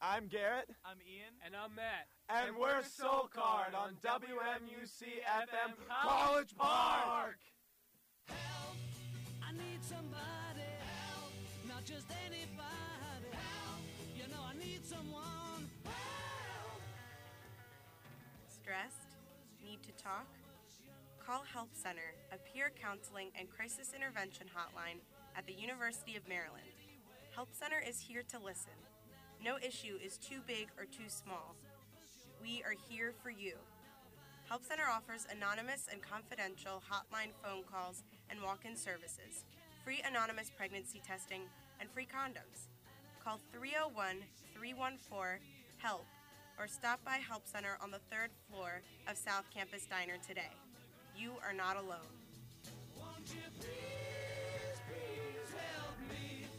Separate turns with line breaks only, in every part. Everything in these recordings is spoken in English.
I'm Garrett.
I'm Ian.
And I'm Matt.
And we're Soul Card on WMUC FM College Park.
Help! I need somebody. Help! Not just anybody. Help! You know I need someone. Help!
Stressed? Need to talk? Call Help Center, a peer counseling and crisis intervention hotline at the University of Maryland. Help Center is here to listen. No issue is too big or too small. We are here for you. Help Center offers anonymous and confidential hotline phone calls and walk-in services, free anonymous pregnancy testing, and free condoms. Call 301-314-HELP or stop by Help Center on the 3rd floor of South Campus Diner today. You are not alone.
Won't you please, please help me?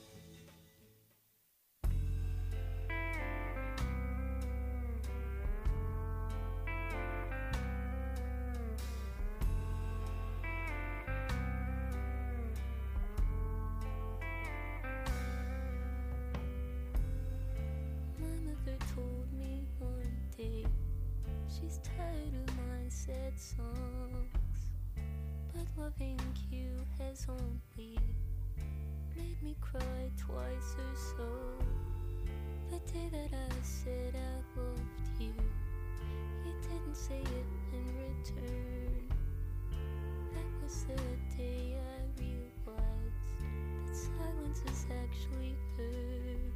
She's tired of my sad songs, but loving you has only made me cry twice or so. The day that I said I loved you, you didn't say it in return. That was the day I realized that silence is actually heard.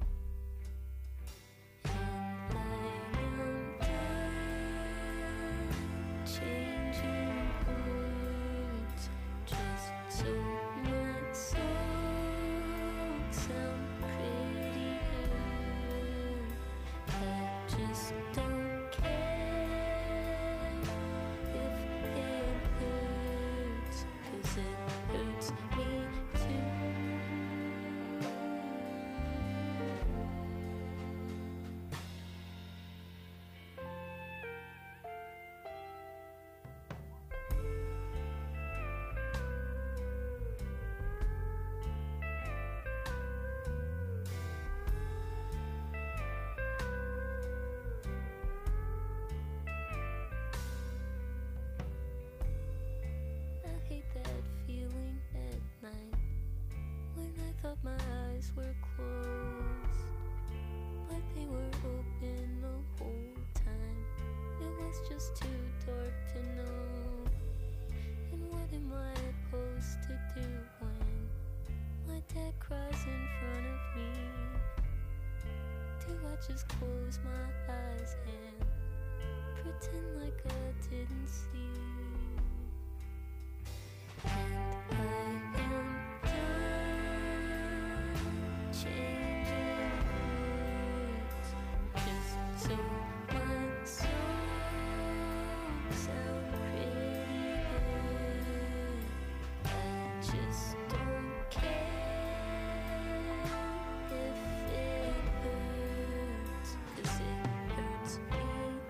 If it hurts, 'cause it hurts me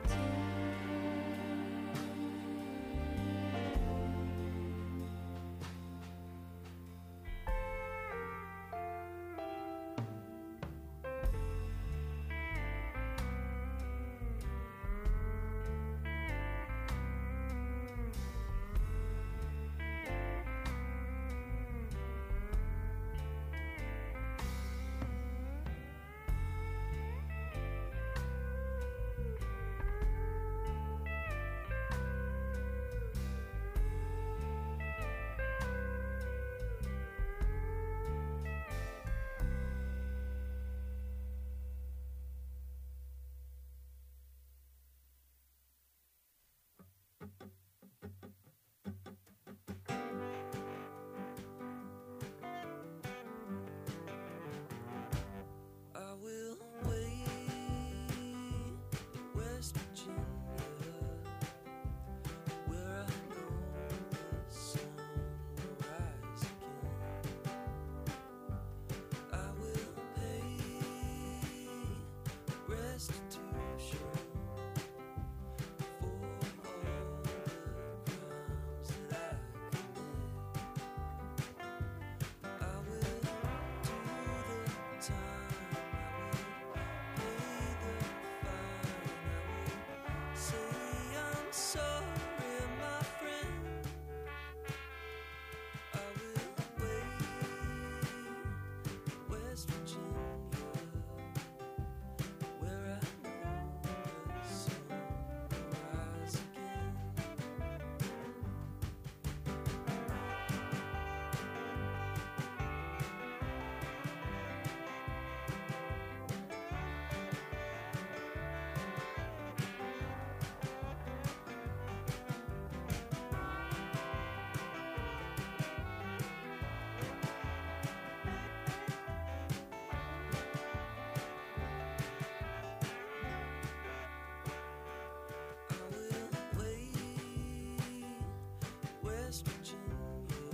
West Virginia,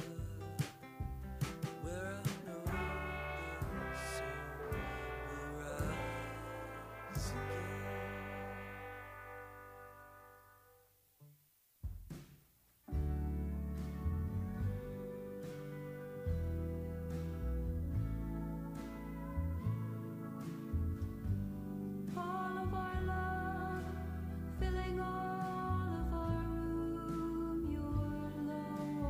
where I know the sun will rise again.
All of our love filling all of our room, your low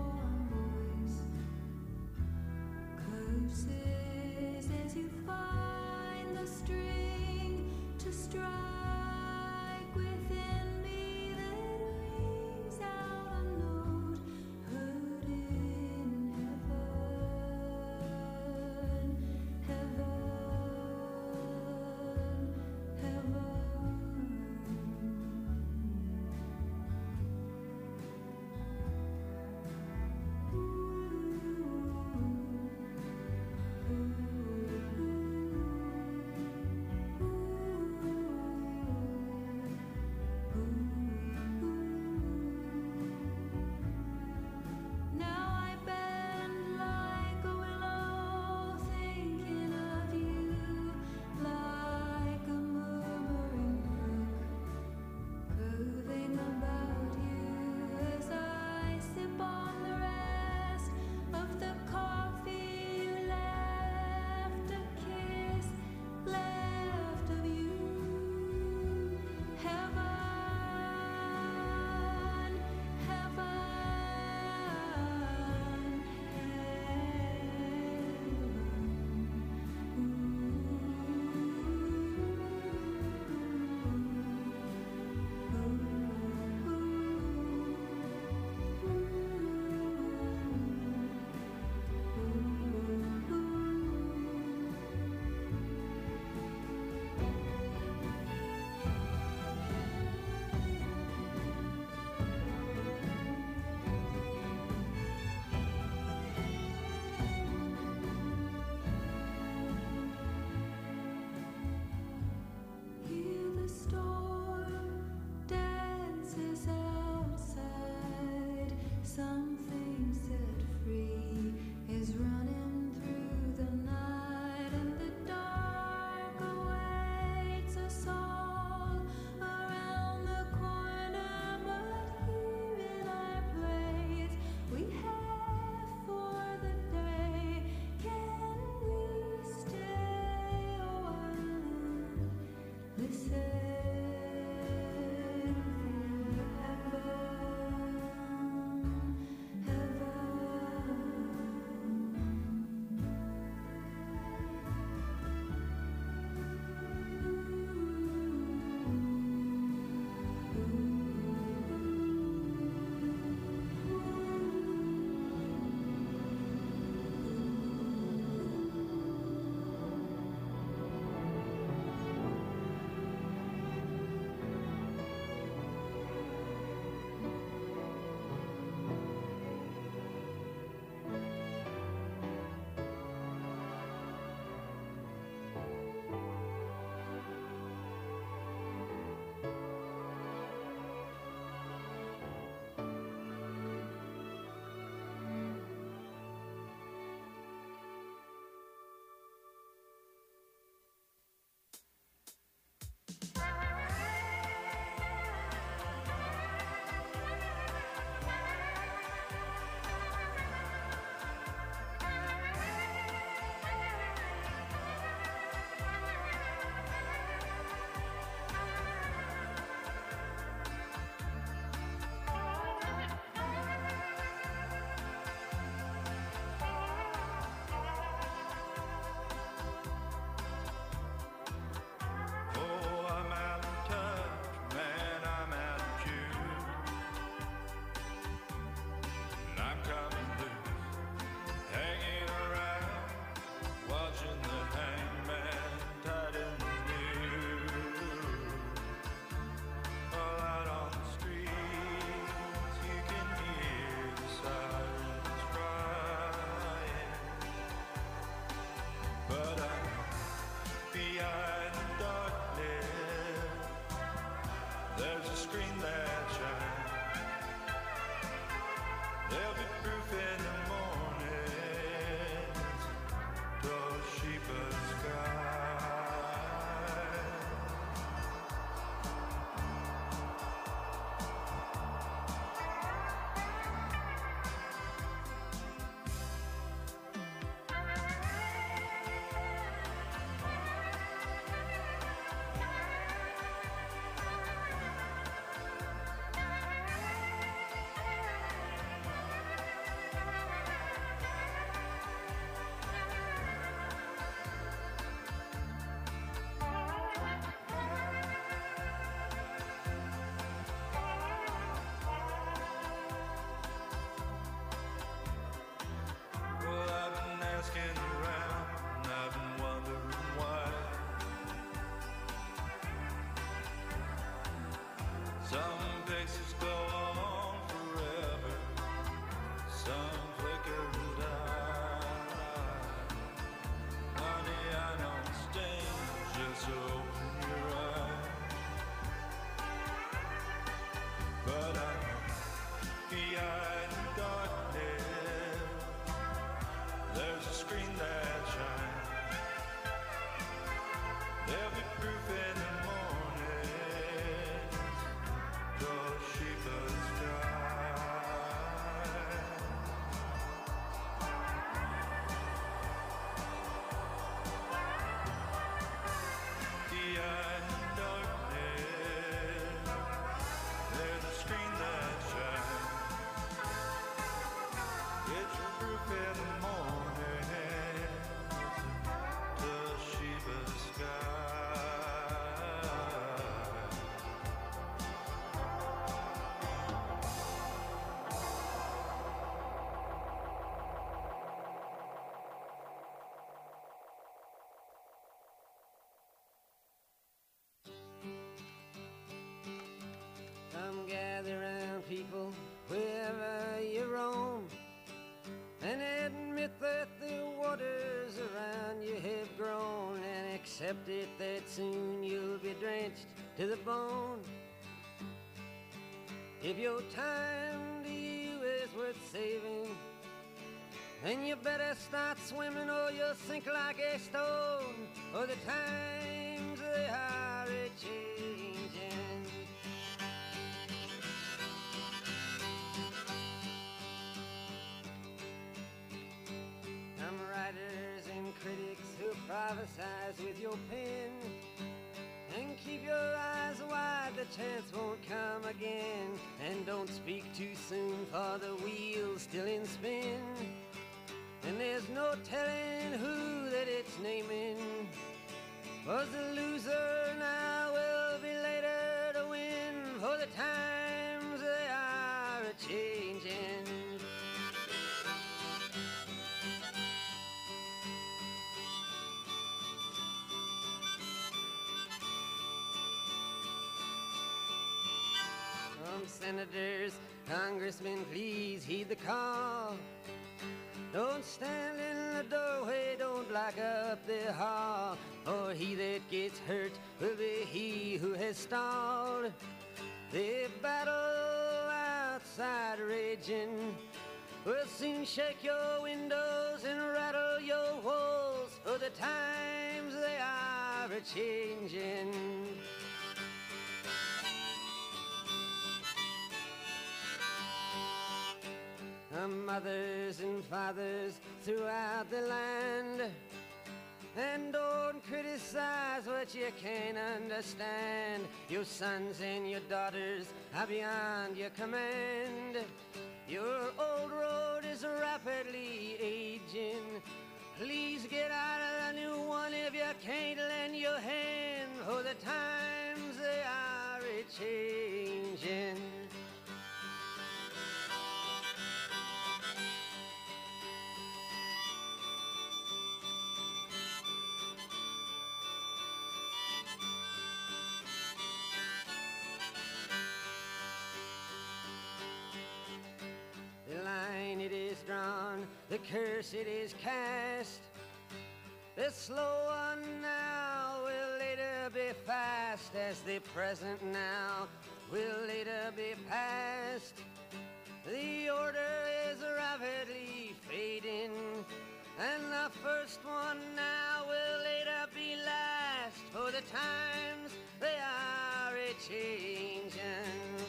accept it that soon you'll be drenched to the bone. If your time to you is worth saving, then you better start swimming or you'll sink like a stone, or the times they are a-changing. Some writers and critics who prophesize with your pen, and keep your eyes wide, the chance won't come again. And don't speak too soon, for the wheel's still in spin, and there's no telling who that it's naming. 'Cause the loser now will be later to win, for the times they are a-changing. Senators, congressmen, please heed the call. Don't stand in the doorway, don't block up the hall, or he that gets hurt will be he who has stalled. The battle outside raging will soon shake your windows and rattle your walls, for the times they are a-changing. Mothers and fathers throughout the land, and don't criticize what you can't understand. Your sons and your daughters are beyond your command. Your old road is rapidly aging. Please get out of the new one if you can't lend your hand, for the times they are a-changing. The curse it is cast. The slow one now will later be fast, as the present now will later be past. The order is rapidly fading, and the first one now will later be last, for the times they are a-changing.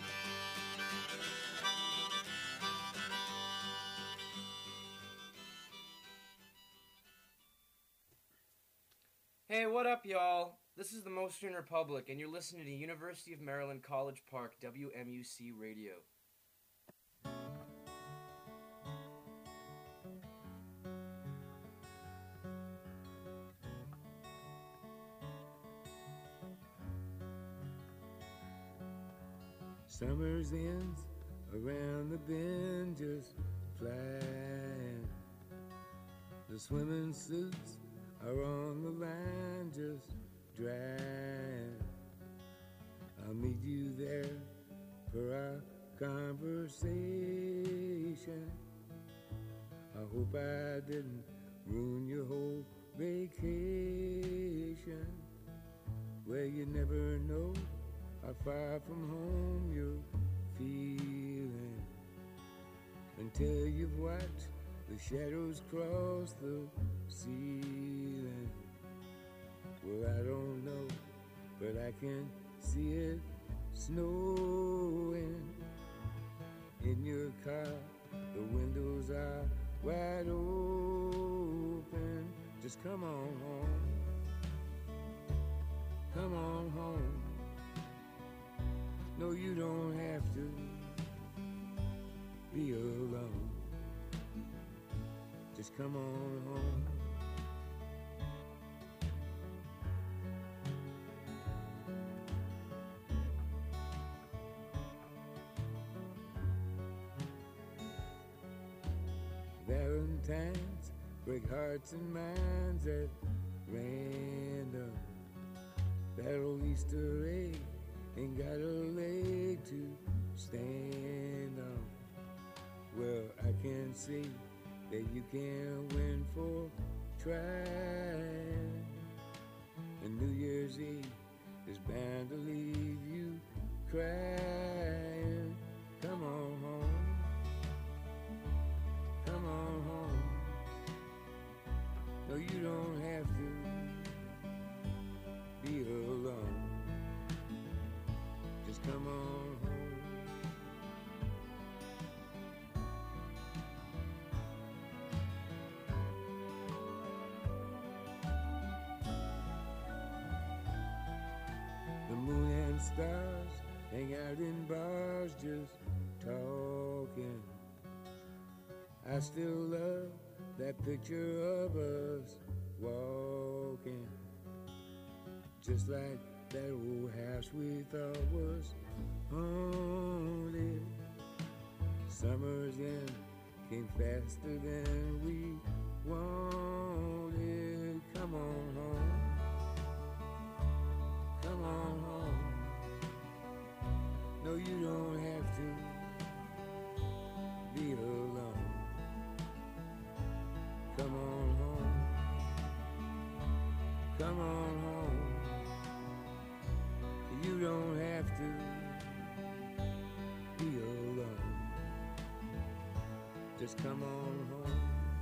Hey, what up, y'all? This is the Mostyn Republic, and you're listening to University of Maryland College Park, WMUC Radio.
Summer's ends around the bend just flying. The swimming suits are on the line just drying. I'll meet you there for our conversation. I hope I didn't ruin your whole vacation. Well, you never know how far from home you're feeling until you've watched the shadows cross the ceiling. Well, I don't know, but I can see it snowing. In your car, the windows are wide open. Just come on home. Come on home. No, you don't have to be alone. Just come on home. Valentines break hearts and minds at random. That old Easter egg ain't got a leg to stand on. Well, I can see that you can win for trying. and New Year's Eve is bound to leave you crying. Come on home, come on home. No, you don't have to be alone. Just come on home. The moon and stars hang out in bars just talking. I still love that picture of us walking, just like that old house we thought was haunted. Summer's end came faster than we wanted. Come on home, come on home. No, you don't have to be alone. Come on home, come on home. You don't have to be alone. Just come on home.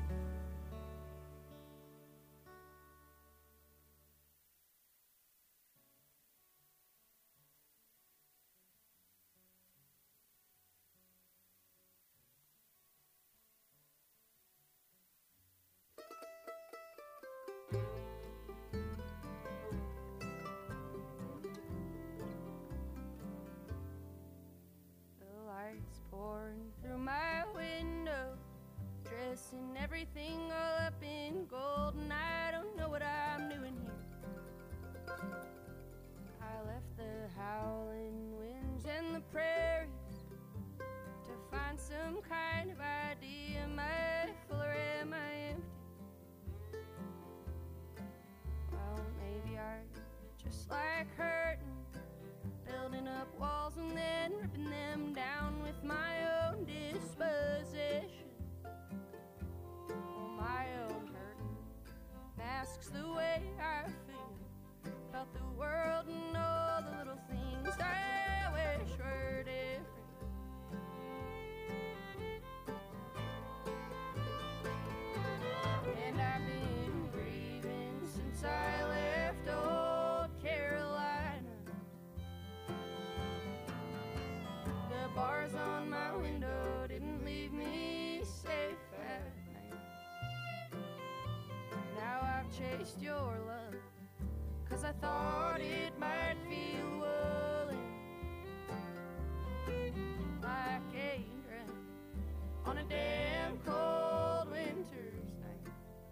Pouring through my window, dressing everything all up in gold, and I don't know what I'm doing here. I left the howling winds and the prairies to find some kind of idea. Am I full or am I empty? Well, maybe I just like hurting, building up walls and then ripping them down with my own disposition. Oh, my own hurting masks the way I feel about the world and all the little things I wish were different. And I've been grieving since I left old Carolina. The bars on my window didn't leave me safe at night. Now I've chased your love, 'cause I thought it might feel woolen, like a dress on a damn cold winter's night.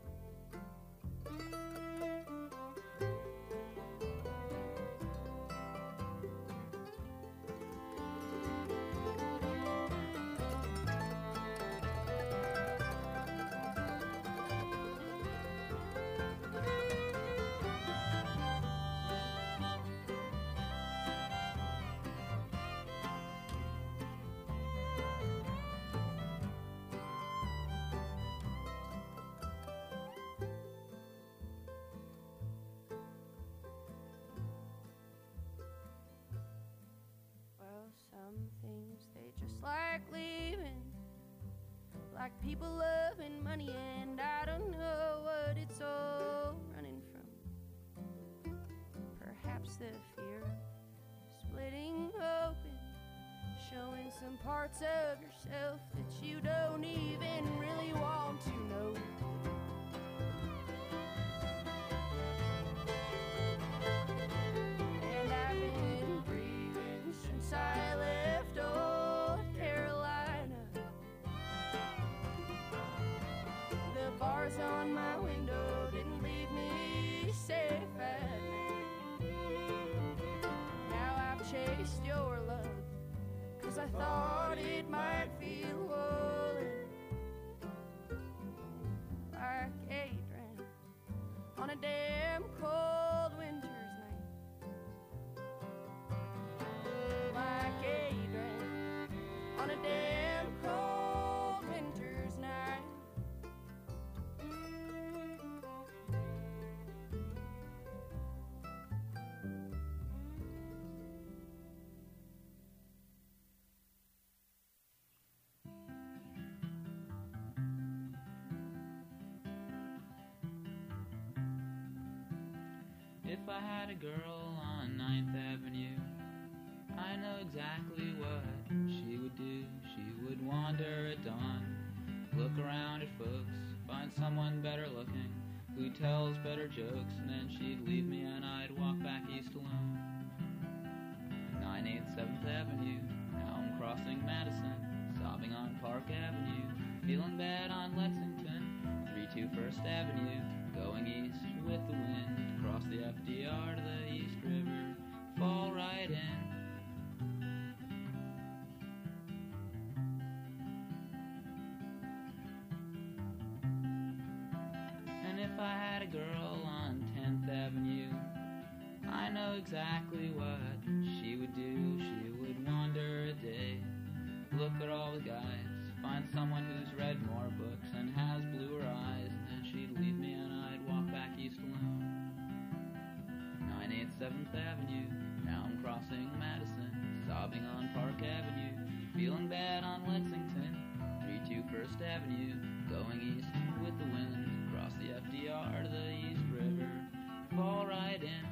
Some things they just like leaving, like people loving money, and I don't know what it's all running from. Perhaps the fear of splitting open, showing some parts of yourself that you don't even really want to know. And I've been grieving since I left old Carolina. The bars on my window didn't leave me safe at night. Now I've chased your love, 'cause I thought it might feel woolen,
if I had a girl on 9th Avenue, I know exactly what she would do. She would wander at dawn, look around at folks, find someone better looking, who tells better jokes, and then she'd leave me and I'd walk back east alone. 9/8 7th Avenue, now I'm crossing Madison, sobbing on Park Avenue, feeling bad on Lexington, 3-2 First Avenue, going east with the wind, cross the FDR to the East River, fall right in. And if I had a girl on 10th Avenue, I know exactly what she would do. She would wander a day, look at all the guys, find someone who's read more books and has bluer eyes, and then she'd leave me and I'd walk back east alone. 9/8 7th Avenue, now I'm crossing Madison, sobbing on Park Avenue, feeling bad on Lexington, 3-2 First Avenue, going east with the wind, cross the FDR to the East River, fall right in.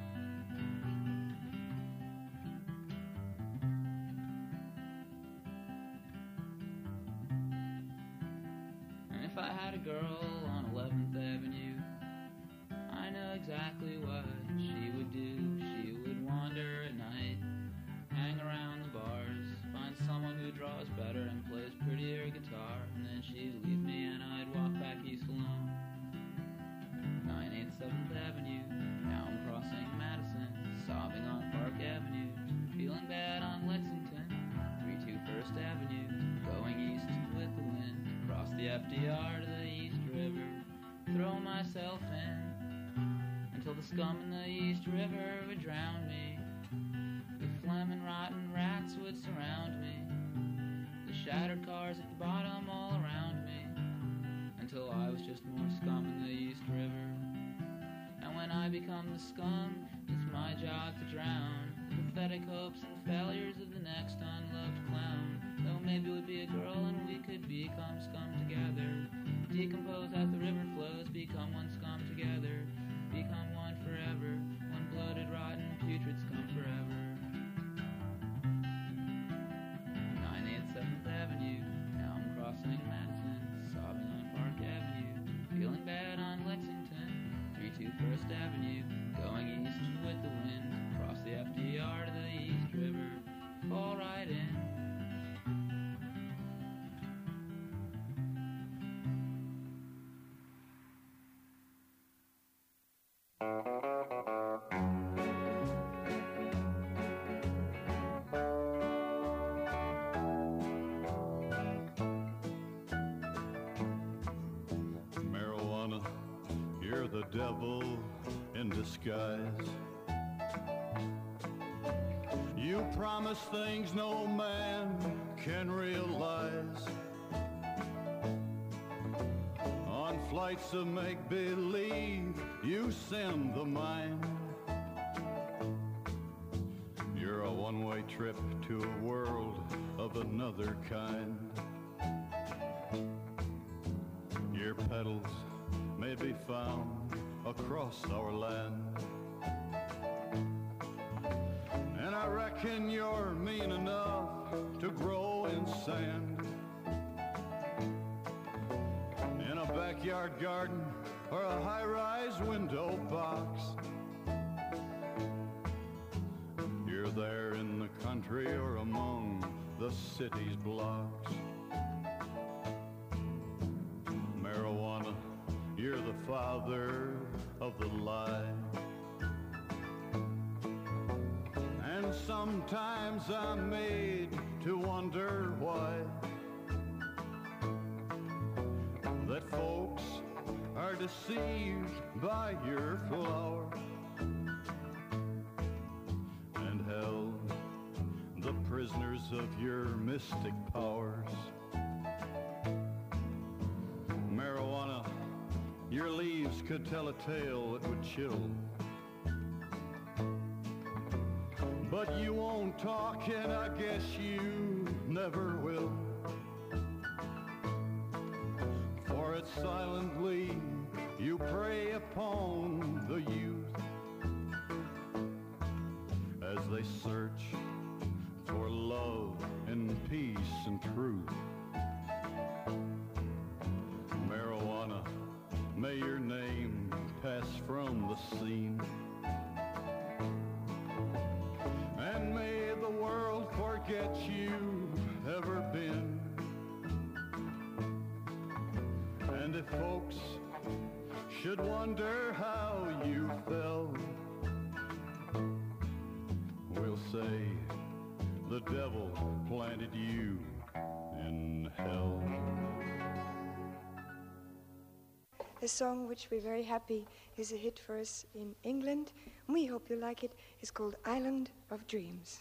If I had a girl on 11th Avenue, I know exactly what she would do. She would wander at night, hang around the bars, find someone who draws better and plays prettier guitar, and then she'd leave me and I'd walk back east alone. 9/8 7th Avenue, now I'm crossing Madison, sobbing on Park Avenue, feeling bad on Lexington, 3-2 First Avenue, going east with the wind, cross the FDR to the East River, throw myself in, until the scum in the East River would drown me. The phlegm and rotten rats would surround me, the shattered cars at the bottom all around me, until I was just more scum in the East River. And when I become the scum, it's my job to drown the pathetic hopes and failures of the next unloved clown. Though maybe we'd be a girl and we could become scum together, decompose as the river flows, become one scum together, become one forever, one bloated, rotten, putrid scum forever. 9/8 7th Avenue, now I'm crossing Madison, sobbing on Park Avenue, feeling bad on Lexington, 3-2 First Avenue, going east with the wind, cross the FDR to the East River, fall right in.
Marijuana, you're the devil in disguise. You promise things no man can realize. On flights of make-believe, you send the mind. You're a one-way trip to a world of another kind. Your petals may be found across our land. And I reckon you're mean enough to grow in sand, in a backyard garden or a high-rise window box. You're there in the country or among the city's blocks. Marijuana, you're the father of the lie. And sometimes I'm made to wonder why that folks are deceived by your flower and held the prisoners of your mystic powers. Marijuana, your leaves could tell a tale that would chill, but you won't talk, and I guess you never will. For it silently you prey upon the youth they search for love and peace and truth. Marijuana, may your name pass from the scene, and may the world forget you've ever been. And if folks should wonder how you fell, we'll say the devil planted you in hell.
A song which we're very happy is a hit for us in England. We hope you like it. It's called Island of Dreams.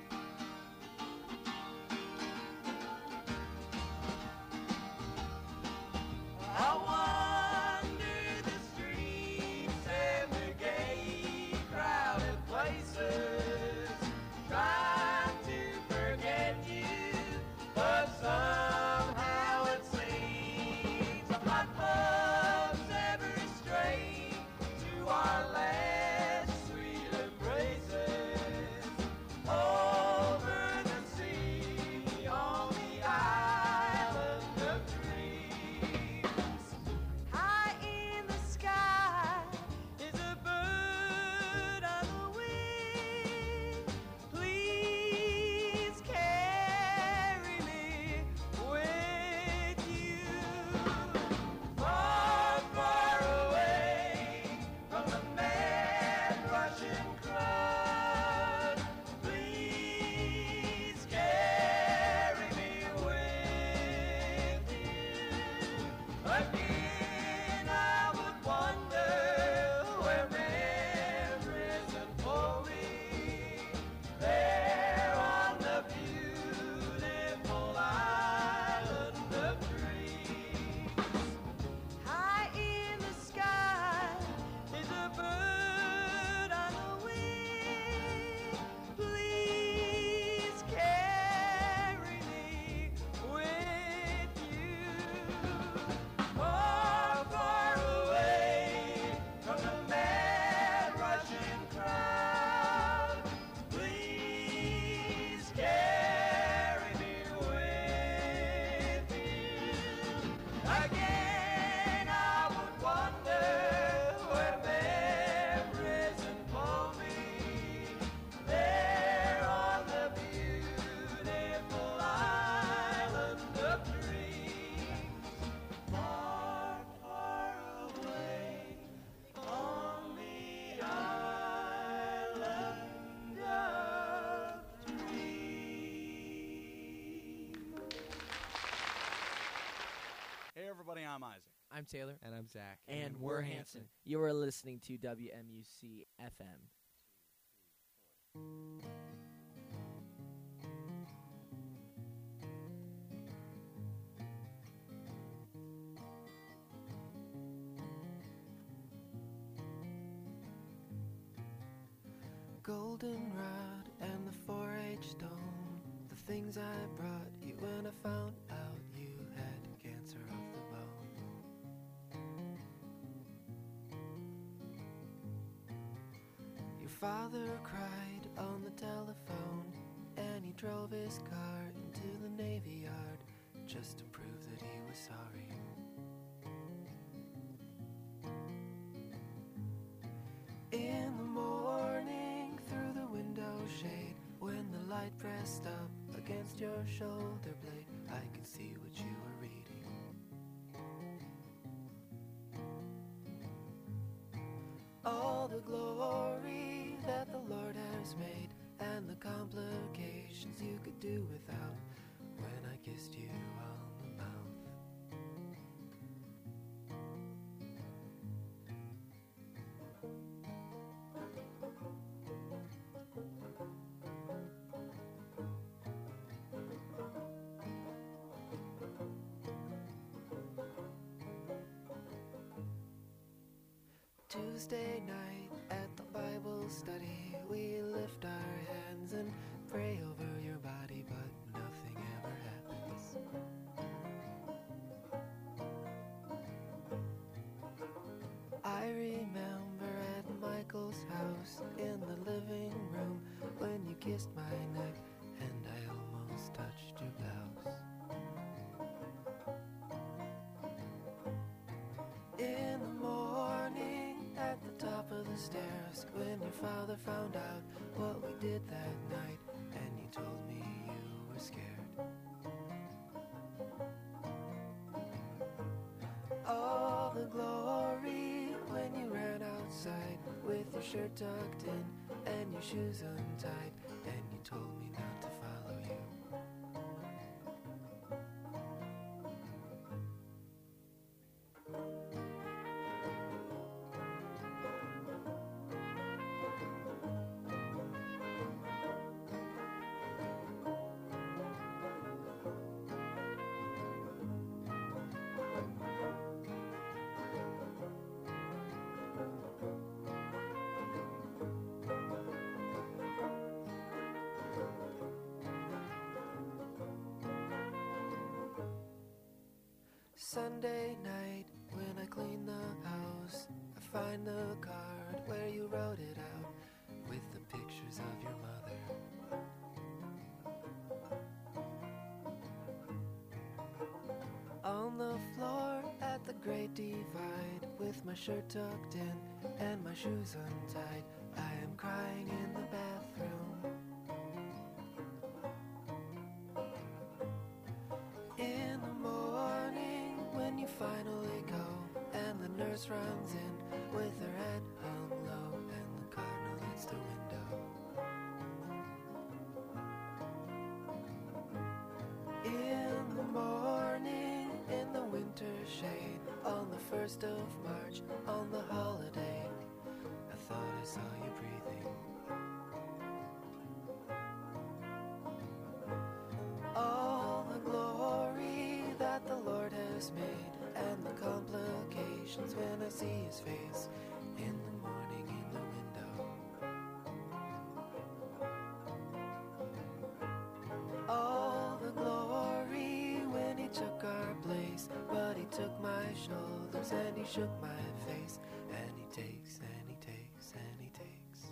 I'm Isaac.
I'm Taylor.
And I'm Zach.
And we're Hanson. You are listening to WMUC FM.
Goldenrod and the 4-H stone, the things I brought you when I found out you had cancer of the bone. Your father cried on the telephone, and he drove his car into the Navy Yard just to prove that he was sorry. In the morning, through the window shade, when the light pressed up against your shoulder blade, I could see what you were reading. All the glory that the Lord has made, and the complications you could do without, when I kissed you on the mouth. Tuesday night at the Bible study, we lift our hands and pray over your body, but nothing ever happens. I remember at Michael's house in the living room when you kissed my neck, and I almost touched your blouse. In the morning, at the top of the stairs, when your father found out what we did that night, and you told me you were scared. All the glory when you ran outside with your shirt tucked in and your shoes untied, and you told me not to follow you. Sunday night, when I clean the house, I find the card where you wrote it out with the pictures of your mother. On the floor at the Great Divide, with my shirt tucked in and my shoes untied, I am crying in the bathroom. In the morning, when you finally go, and the nurse runs in with her head hung low, and the cardinal leads the window. In the morning, in the winter shade, on the 1st of March, on the holiday, I thought I saw you breathing. All the glory that the Lord has made, and the complications when I see his face in the morning in the window. All the glory when he took our place, but he took my shoulders and he shook my face, and he takes and he takes and he takes.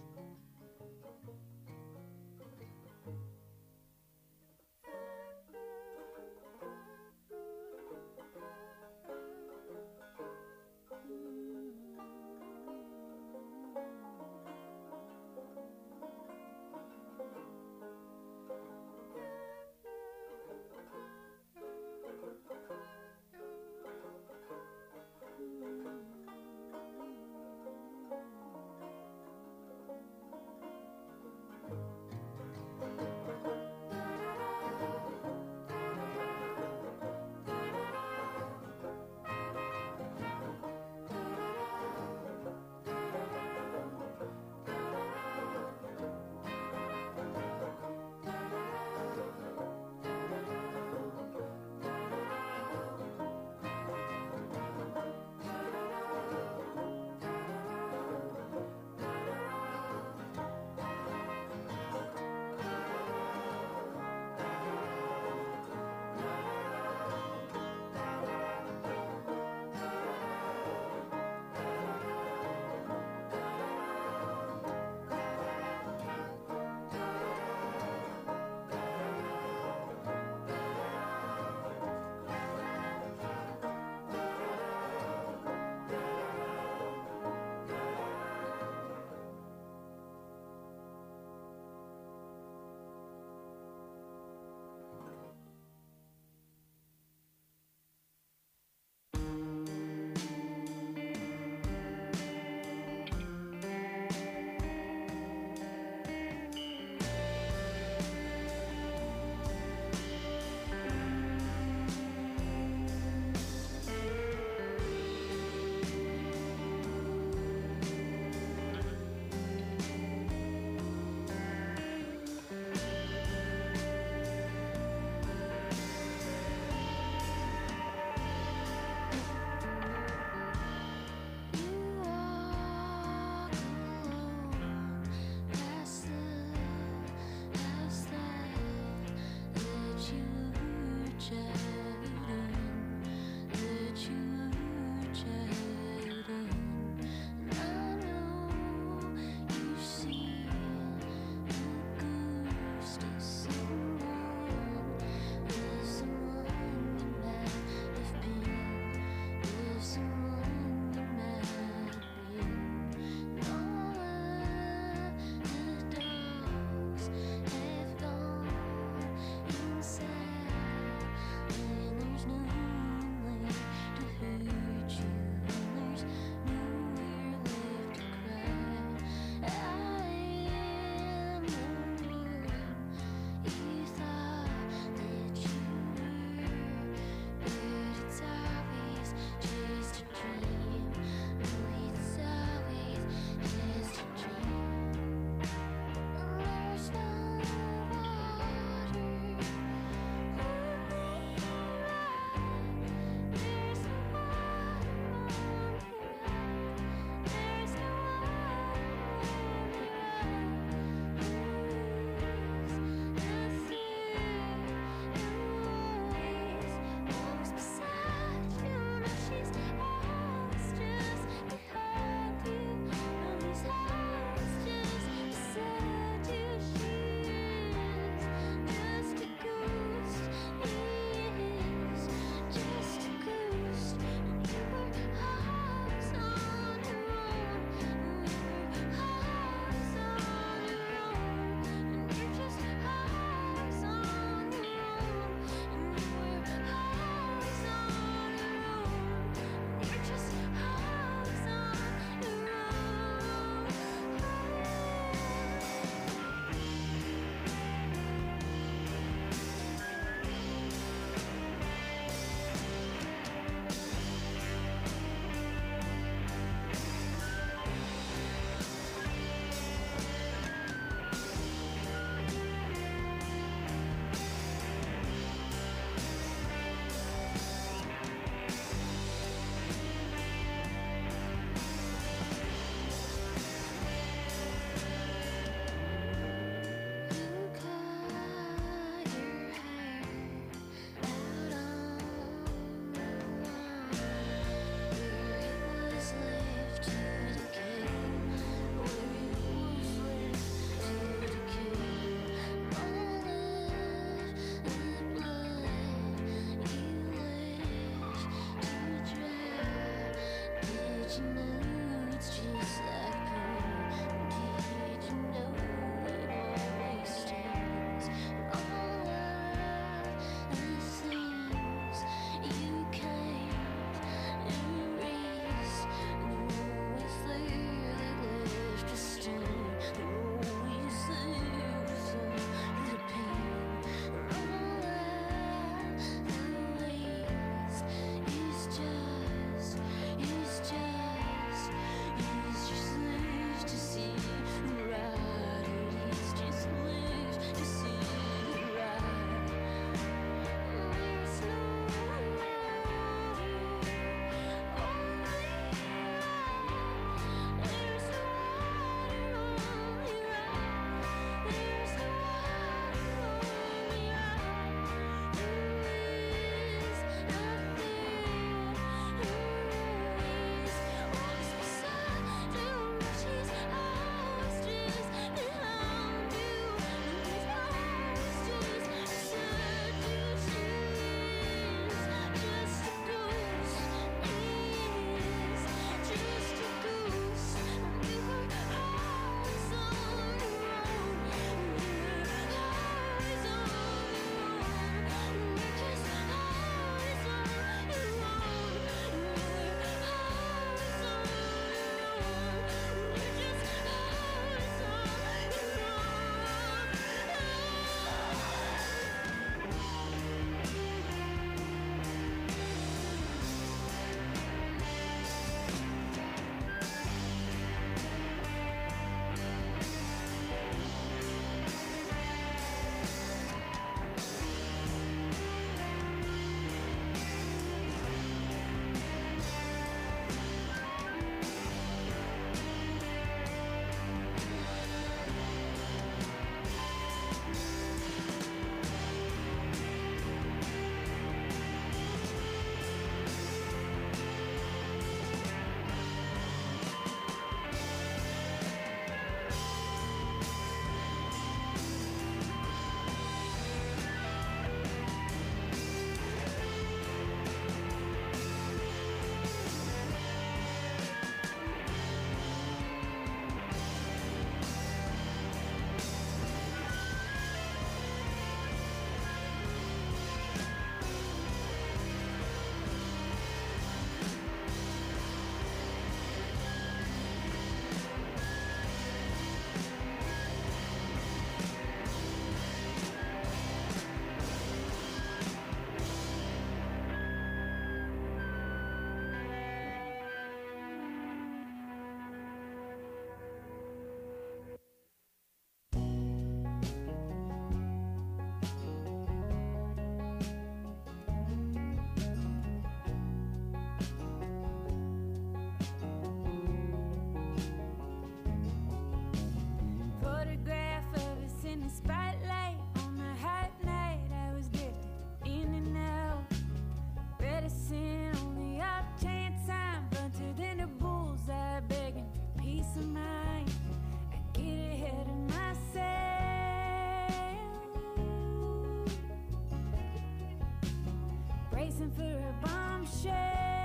chasing for a bombshell.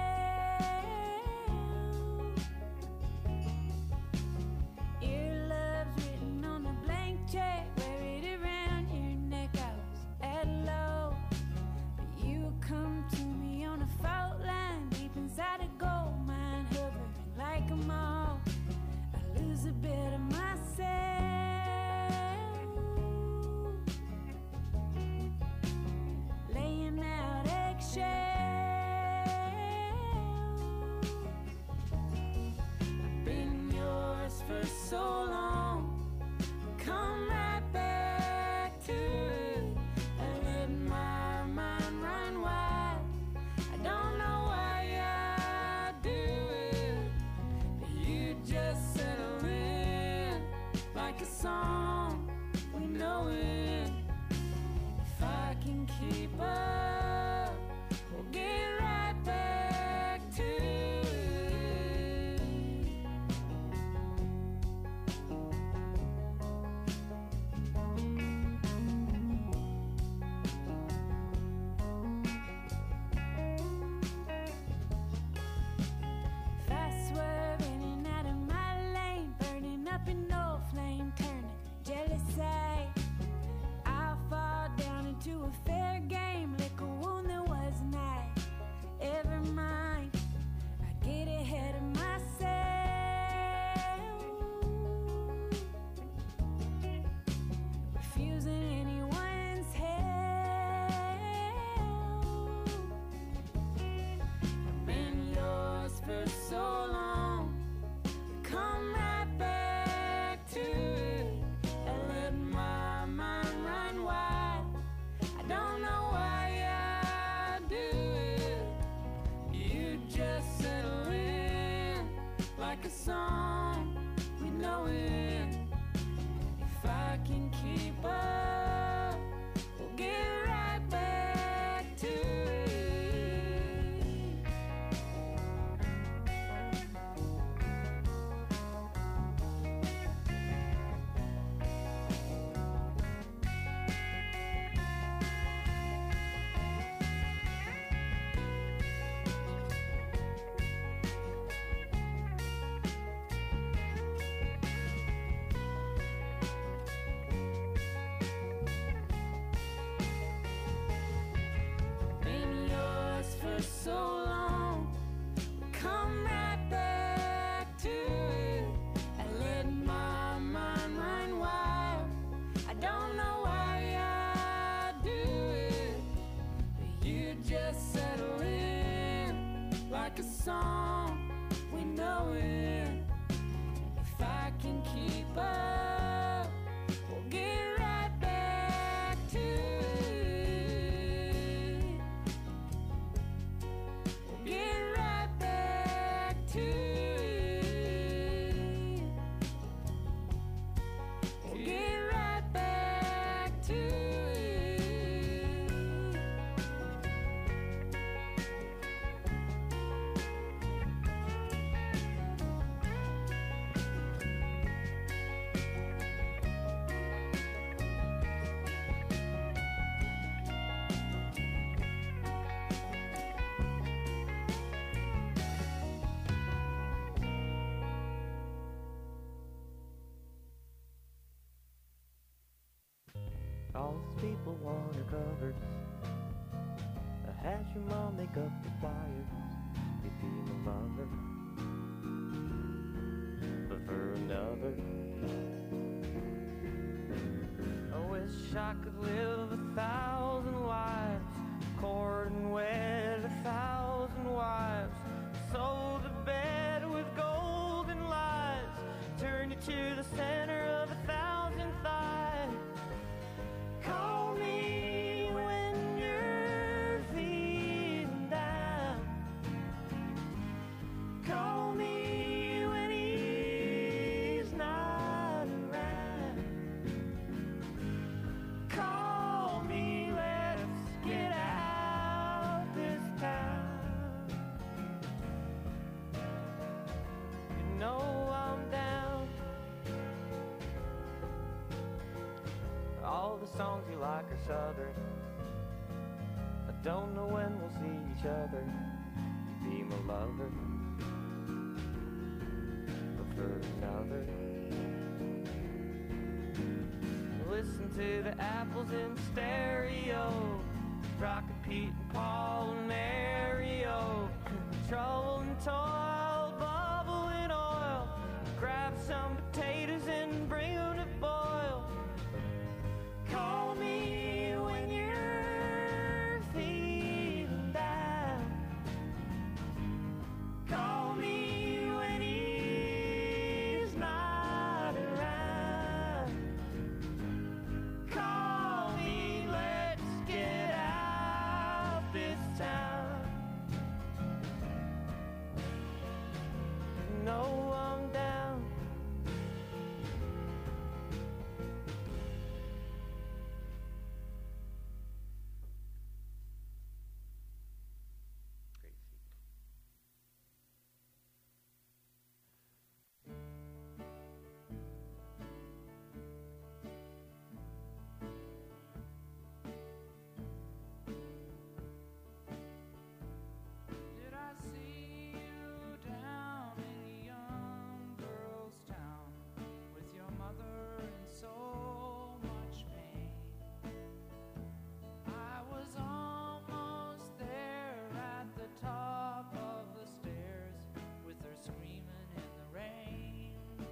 Your love's written on a blank check, wear it around your neck. I was at low, but you come to me on a fault line, deep inside a gold mine, hovering like a moth. I lose a bit of myself. Laying out eggshells. I've been yours for so long. Come right back to it. I let my mind run wild. I don't know why I do it, but you just settle in like a song. We know it. If I can keep up, we'll get right back to it. Fast swerving out of my lane, burning up in no flame, turning jealous eye. I'll fall down into a fair game, lick a wound that wasn't I ever mine. I get ahead of myself, refusing anyone's help. I've been yours for so long. Come right back to it. I let my mind run wild. I don't know why I do it. You just settle in like a song. We know it. If I can keep up, we'll get right back to it. Been yours for so long. Come right back to it. I let my mind run wild. I don't know why I do it, but you just settle in like a song. We know it. If I can keep up, we'll get right back to it. We'll get right back to it. We'll get right back to it.
All these people want her covers. Has your mom make up the flyers? You be my lover, but for another. I wish I could live 1,000 lives, court and wed 1,000 wives, sold to bed with golden lies, turn you to the center of 1,000 thighs. Call me when you're feeling down. Call me when he's not around. Call me, let's get out this town. You know I'm down. All the songs you like are southern. I don't know when we'll see each other. Be my lover, but for another. Listen to the apples in stereo, Rocket Pete and Paul and Mario. Trouble and toil, bubble and oil. Grab some potatoes and bring them to boil. Call me when you're feeling down. Call me when he's not around. Call me, let's get out this town. No, I'm down.
Did I see you down in a young girl's town with your mother in so much pain? I was almost there at the top of the stairs with her screaming in the rain.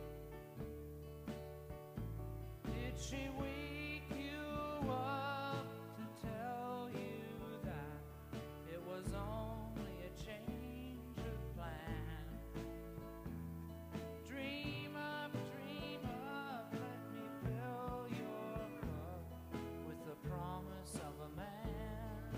Did she wake you up to tell you that it was only a change of plan? Dream up, let me fill your cup with the promise of a man.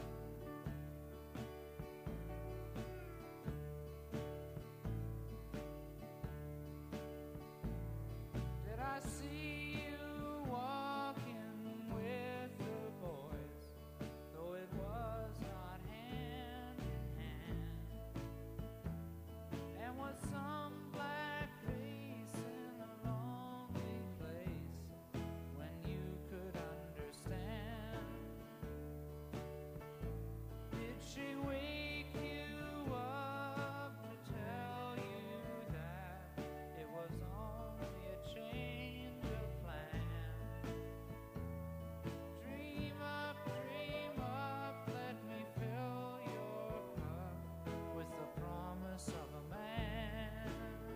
Did I see you walking with the boys, though it was not hand in hand? And was some black face in a lonely place when you could understand? Did she wake you up to tell you that it was only a change of plan? Dream up, let me fill your cup with the promise of a man.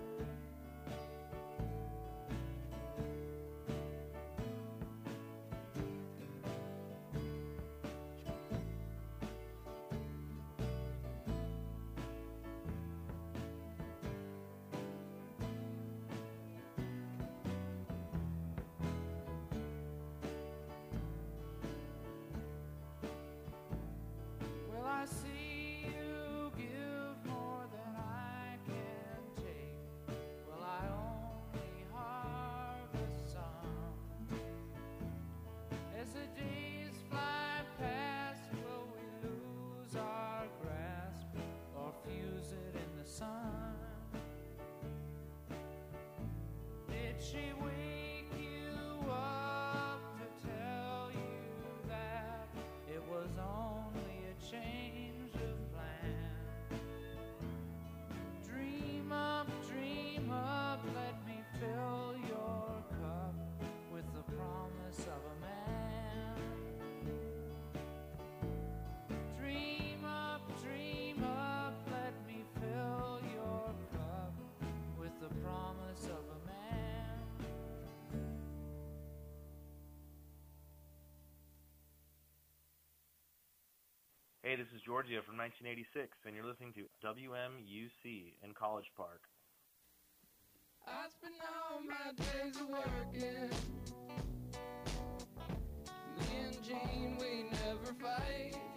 Will I see you give more than I can take? Will I only harvest some? As the days fly past, will we lose our grasp or fuse it in the sun? Did she wake you up to tell you that it was only a change of plan? Dream up, let me fill your cup with the promise of a man. Dream up, let me fill your cup with the promise of a man.
Hey, this is Georgia from 1986, and you're listening to WMUC in College Park.
I spend all my days working. Me and Jane, we never fight.